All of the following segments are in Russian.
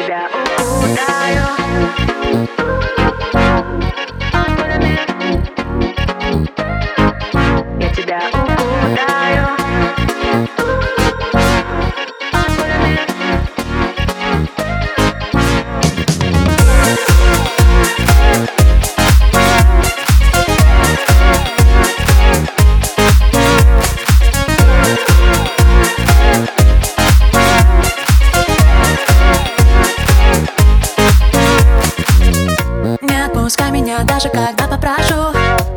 тебя укутаю. Я тебя укутаю. Не отпускай меня, даже когда попрошу.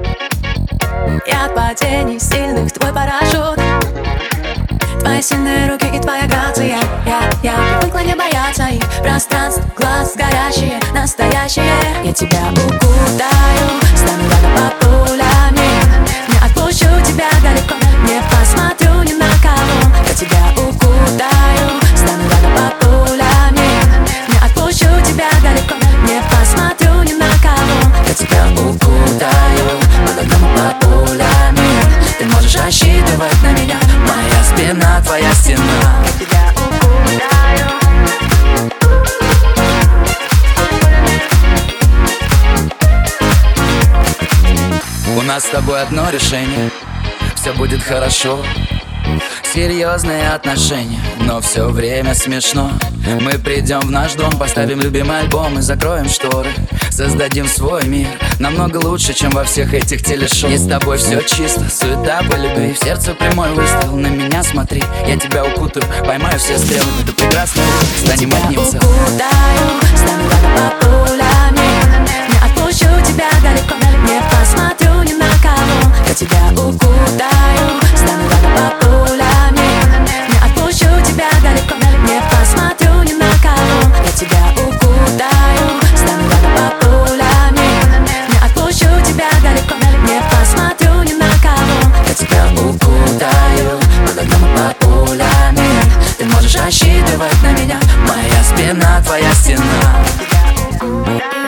Я от падений сильных твой парашют. Твои сильные руки и твоя грация. Я привыкла не бояться их пространств, глаз горящие, настоящие. Я тебя укутаю, стану рядом под пулями. Не отпущу тебя далеко, не посмотрю ни на кого. Я тебя укутаю, стану рядом под пулями. Не отпущу тебя далеко, не посмотрю ни на кого. Я тебя укутаю, под пулями. Ты можешь рассчитывать на меня, моя спина, твоя стена. Я тебя укутаю. У нас с тобой одно решение: все будет хорошо. Серьезные отношения, но все время смешно. Мы придем в наш дом, поставим любимый альбом и закроем шторы. Создадим свой мир, намного лучше, чем во всех этих телешоу. И с тобой все чисто, суета по любви. В сердце прямой выстрел, на меня смотри. Я тебя укутаю, поймаю все стрелы. Это прекрасно, станем одним целым. Укутаю, стану рядом под пулями. Не отпущу тебя далеко, не посмотрю ни на кого. Я тебя укутаю, стану рядом под пулями. Не отпущу тебя далеко, не посмотрю ни на кого. Я тебя укутаю, стану рядом под пулями. Не отпущу тебя далеко, не посмотрю ни на кого. Я тебя укутаю, под пулями. Ты можешь рассчитывать на меня, моя спина, твоя стена. Я тебя укутаю.